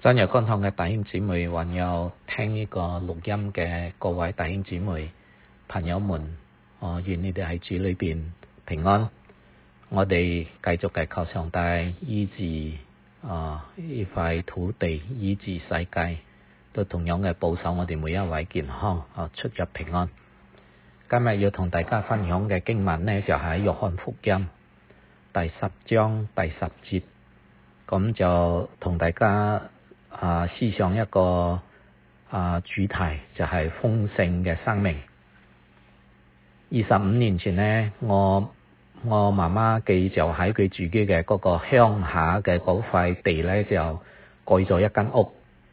真日觀堂嘅弟兄姊妹，還有聽呢個錄音嘅各位弟兄姊妹、朋友們，願你哋喺主裏邊平安。我哋繼續嘅求上帝醫治呢塊土地，醫治世界，都同樣嘅保守我哋每一位健康，出入平安。今日要同大家分享嘅經文呢，就喺約翰福音第10章第10節，咁就同大家思想一個主題，就係豐盛嘅生命。25年前呢，我媽媽佢就喺佢自己嘅嗰個鄉下嘅嗰塊地呢，就蓋咗一間屋。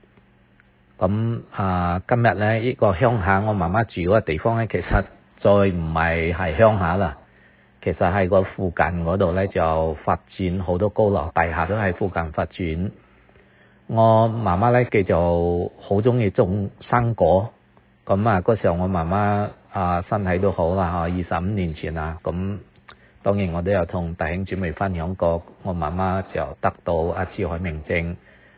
咁今日呢，呢個鄉下我媽媽住嗰個地方呢，其實再唔係鄉下啦，其實喺個附近嗰度呢，就發展好多高樓大廈都喺附近發展。我媽媽呢，佢就好中意種生果。咁嗰時候我媽媽身體都好啦，25年前啦。咁當然我都有同弟兄姊妹分享過，我媽媽就得到智海明症。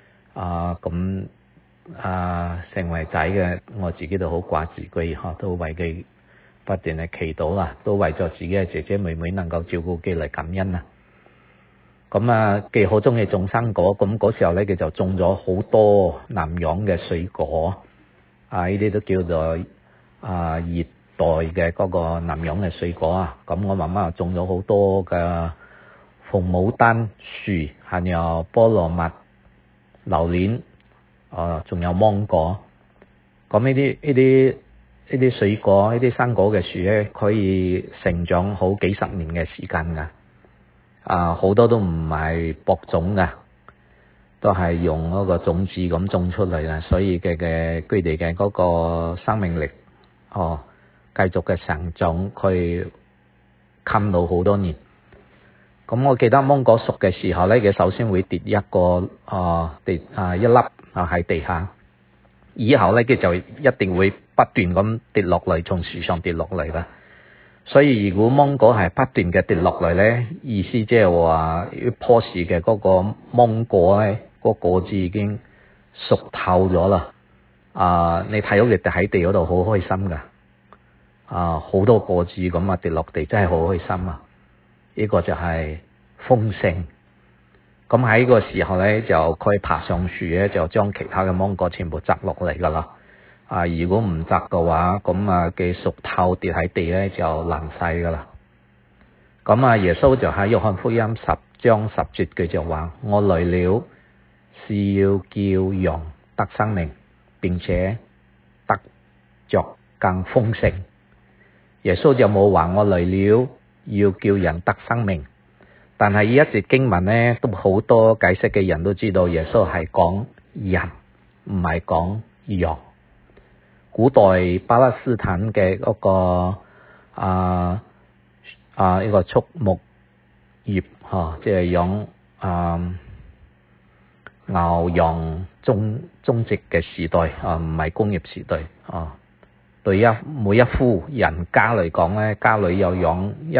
成為仔嘅我自己都好掛住佢，都為佢不斷嘅祈禱啦，都為咗自己嘅姐姐妹妹能夠照顧佢嚟感恩啦。咁佢好中意種生果，咁嗰時候咧佢就種咗好多南洋嘅水果，呢啲都叫做熱帶嘅嗰個南洋嘅水果啊。咁我媽媽又種咗好多嘅鳳牡丹樹，還有菠蘿蜜、榴蓮，仲有芒果。咁呢啲水果、呢啲生果嘅樹咧，可以成長好幾十年嘅時間噶。好多都唔係播種噶，都係用嗰個種子咁種出嚟啦。所以佢哋嘅嗰個生命力，繼續嘅成長，佢冚到好多年。咁我記得芒果熟嘅時候咧，佢首先會跌一個一粒喺地下，以後咧佢就一定會不斷咁跌落嚟，從樹上跌落嚟啦。所以如果芒果係不斷嘅跌落嚟咧，意思即係話一棵樹嘅嗰個芒果咧，個果子已經熟透咗啦。你睇到佢喺地嗰度好開心噶，好多果子咁跌落地，真係好開心啊！呢個就係豐盛。咁喺個時候咧，就佢爬上樹咧，就將其他嘅芒果全部摘落嚟噶啦。如果唔摘嘅話，咁嘅熟透跌喺地咧就爛晒噶啦。咁耶穌就喺約翰福音10章10節，佢就話：我來了是要叫羊得生命，並且得着更豐盛。耶穌就冇話我來了要叫人得生命，但係呢一節經文咧，都好多解釋嘅人都知道耶穌係講人，唔係講羊。古代巴勒斯坦嘅嗰個呢個畜牧業，即係養牛羊種植嘅時代，唔係工業時代。對每一戶人家嚟講咧，家裏有養一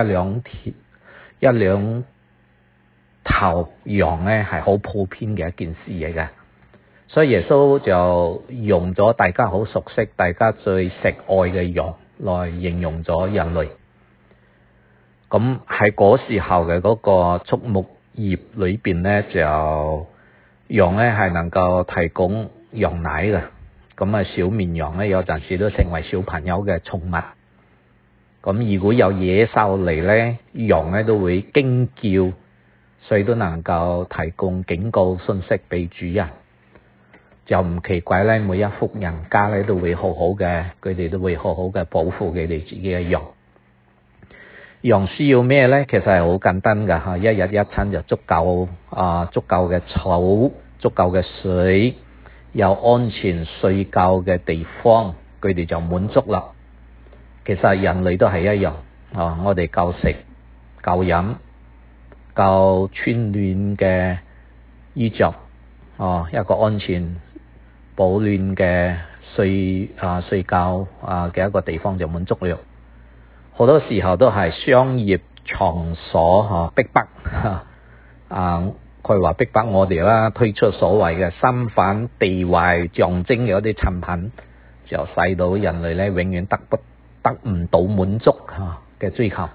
兩頭羊咧，係好普遍嘅一件事嚟嘅。所以耶穌就用咗大家好熟悉、大家最食愛嘅羊來形容咗人類。咁喺嗰時候嘅嗰個畜牧業裏邊咧，就羊咧係能夠提供羊奶嘅。咁小綿羊咧有陣時都成為小朋友嘅寵物。咁如果有野獸嚟咧，羊咧都會驚叫，所以都能夠提供警告信息俾主人。就唔奇怪咧，每一戶人家咧都會好好嘅，佢哋都會好好嘅保護佢哋自己嘅羊。羊需要咩咧？其實係好簡單噶，一日一餐就足夠嘅草、足夠嘅水，有安全睡覺嘅地方，佢哋就滿足啦。其實人類都係一樣，我哋夠食、夠飲、夠穿暖嘅衣着，一個安全保暖嘅睡覺嘅一個地方就滿足了。好多時候都係商業場所逼迫， 佢話逼迫我哋啦，推出所謂嘅身份地位象徵嘅一啲產品，就使到人類咧永遠得唔到滿足嘅追求。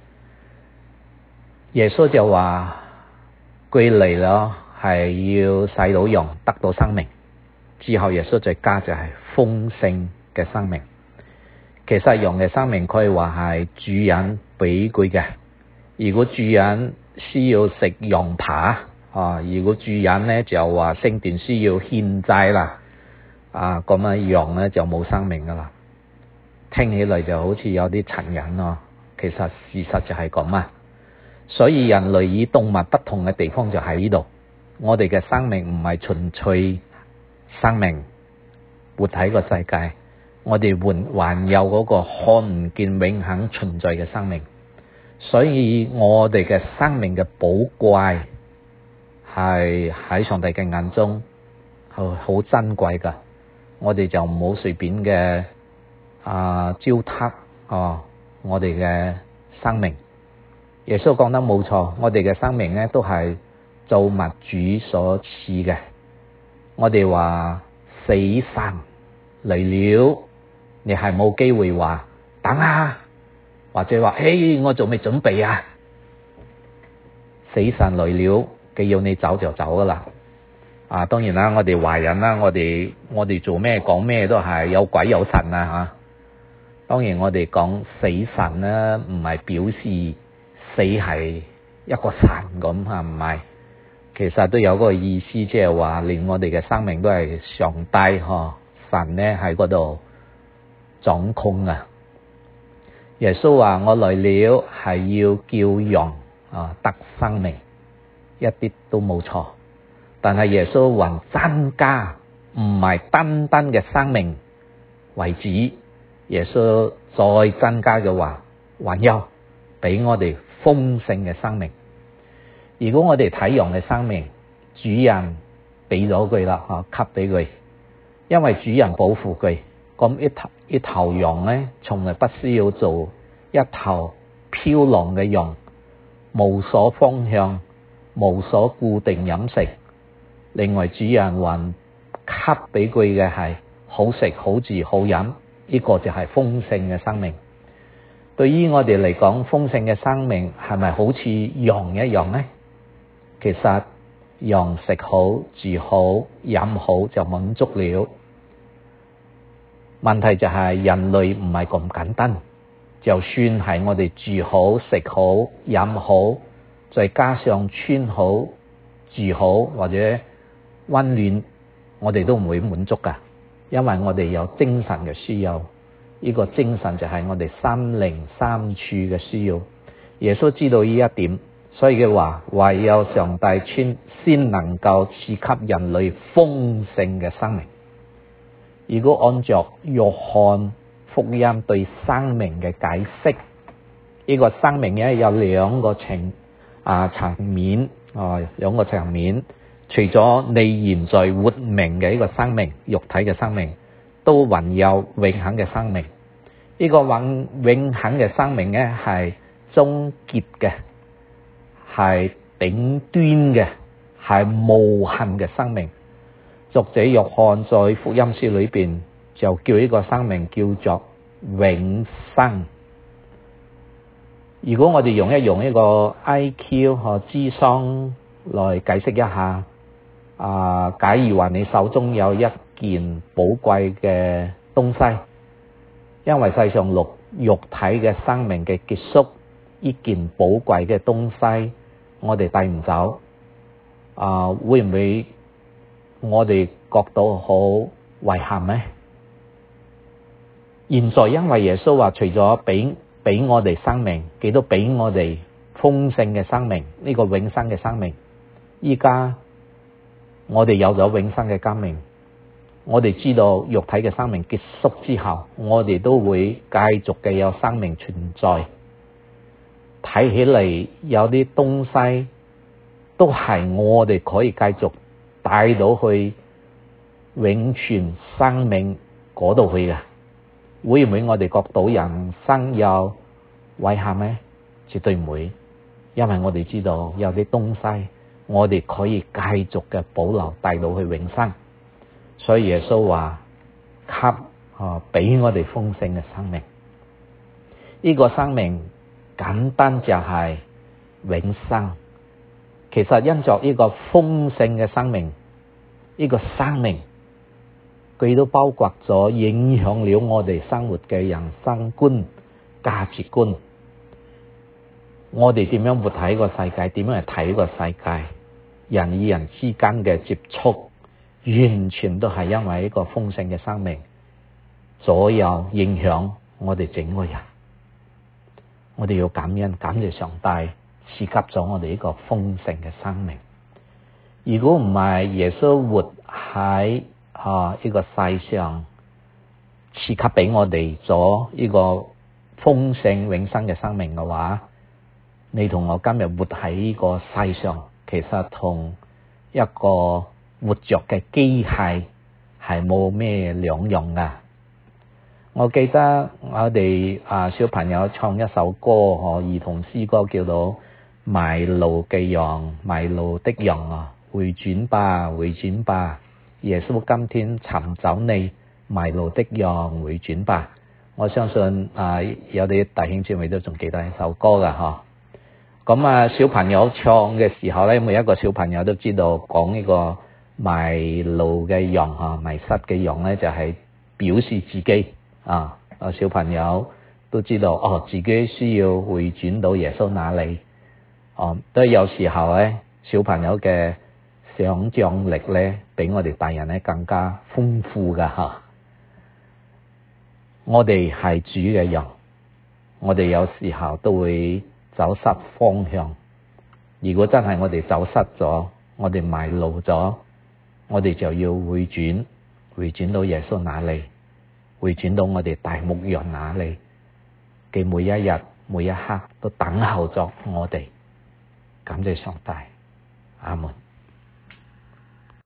耶穌就話佢嚟咯，係要使到羊得到生命，之後耶穌再加就係豐盛嘅生命。其實羊嘅生命可以話係主人俾佢嘅。如果主人需要食羊扒如果主人咧就話聖殿需要獻祭啦，咁啊羊咧就冇生命噶啦。聽起嚟就好似有啲殘忍咯，其實事實就係咁啊。所以人類與動物不同嘅地方就喺呢度，我哋嘅生命唔係純粹生命活喺個世界，我哋還有嗰個看唔見永恆存在嘅生命。所以我哋嘅生命嘅寶貴係喺上帝嘅眼中係好珍貴噶，我哋就唔好隨便嘅糟蹋我哋嘅生命。耶穌講得冇錯，我哋嘅生命咧都係造物主所賜嘅。我哋話死神嚟了，你係冇機會話等啊，或者話我仲未準備啊。死神嚟了，佢要你走就走噶啦。當然啦，我哋華人啦，我哋做咩講咩都係有鬼有神啊。當然我哋講死神咧，唔係表示死係一個神咁唔係，其實都有個意思，即係話連我哋嘅生命都係上帝神咧喺嗰度掌控啊。耶穌話我來了係要叫羊得生命，一啲都冇錯。但係耶穌還增加，唔係單單嘅生命為止。耶穌再增加嘅話，還有俾我哋豐盛嘅生命。如果我哋睇羊嘅生命，主人俾咗佢啦，給俾佢，因為主人保護佢。咁一頭羊咧，從來不需要做一頭飄浪嘅羊，無所方向，無所固定飲食。另外主人還給俾佢嘅係好食好住好飲，呢個就係豐盛嘅生命。對於我哋嚟講，豐盛嘅生命係咪好似羊一樣呢？其實羊食好住好飲好就滿足了。問題就係人類唔係咁簡單，就算係我哋住好食好飲好，再加上穿好住好或者溫暖，我哋都唔會滿足噶，因為我哋有精神嘅需要。呢個精神就係我哋心靈深處嘅需要。耶穌知道呢一點，所以佢話唯有上帝先能夠賜給人類豐盛嘅生命。如果按照約翰福音對生命嘅解釋，呢個生命咧有兩個層面，兩個層面。除咗你現在活命嘅呢個生命，肉體嘅生命，都還有永恆嘅生命。呢個永恆嘅生命咧係終結嘅，係頂端嘅，係無限嘅生命。作者約翰在福音書裏邊就叫呢個生命叫做永生。如果我哋用呢個 IQ 和智商來解釋一下，假如話你手中有一件寶貴嘅東西，因為世上肉體嘅生命嘅結束，呢件寶貴嘅東西我哋帶唔走，會唔會我哋覺到好遺憾呢？現在因為耶穌話除咗俾我哋生命，亦都俾我哋豐盛嘅生命，呢個永生嘅生命。依家我哋有咗永生嘅生命，我哋知道肉體嘅生命結束之後，我哋都會繼續嘅有生命存在。睇起嚟有啲東西都係我哋可以繼續帶到去永存生命嗰度去嘅。會唔會我哋覺到人生有遺憾呢？絕對唔會，因為我哋知道有啲東西我哋可以繼續嘅保留帶到去永生。所以耶穌話俾我哋豐盛嘅生命，呢個生命簡單就係永生。其實因着呢個豐盛嘅生命，呢個生命佢都包括咗影響了我哋生活嘅人生觀、價值觀。我哋點樣活喺個世界，點樣去睇個世界，人與人之間嘅接觸，完全都係因為一個豐盛嘅生命左右影響我哋整個人。我哋要感恩，感謝上帝賜給咗我哋呢個豐盛嘅生命。如果唔係耶穌活喺呢個世上，賜給俾我哋咗呢個豐盛永生嘅生命嘅話，你同我今日活喺呢個世上，其實同一個活着嘅機械係冇咩兩樣噶。我記得我哋小朋友唱一首歌，兒童詩歌叫做迷路嘅羊，迷路的羊回轉吧，回轉吧，耶穌今天尋找你，迷路的羊回轉吧。我相信有啲弟兄姊妹都仲記得呢首歌噶。咁小朋友唱嘅時候咧，每一個小朋友都知道講呢個迷路嘅羊迷失嘅羊咧，就係表示自己小朋友都知道自己需要回轉到耶穌那裏。都有時候咧，小朋友嘅想像力咧，比我哋大人咧更加豐富噶。我哋係主嘅羊，我哋有時候都會走失方向。如果真係我哋走失咗，我哋迷路咗，我哋就要回轉到耶穌那裏，回轉到我哋大牧羊那裏嘅每一日每一刻都等候咗我哋。感謝上帝，阿門。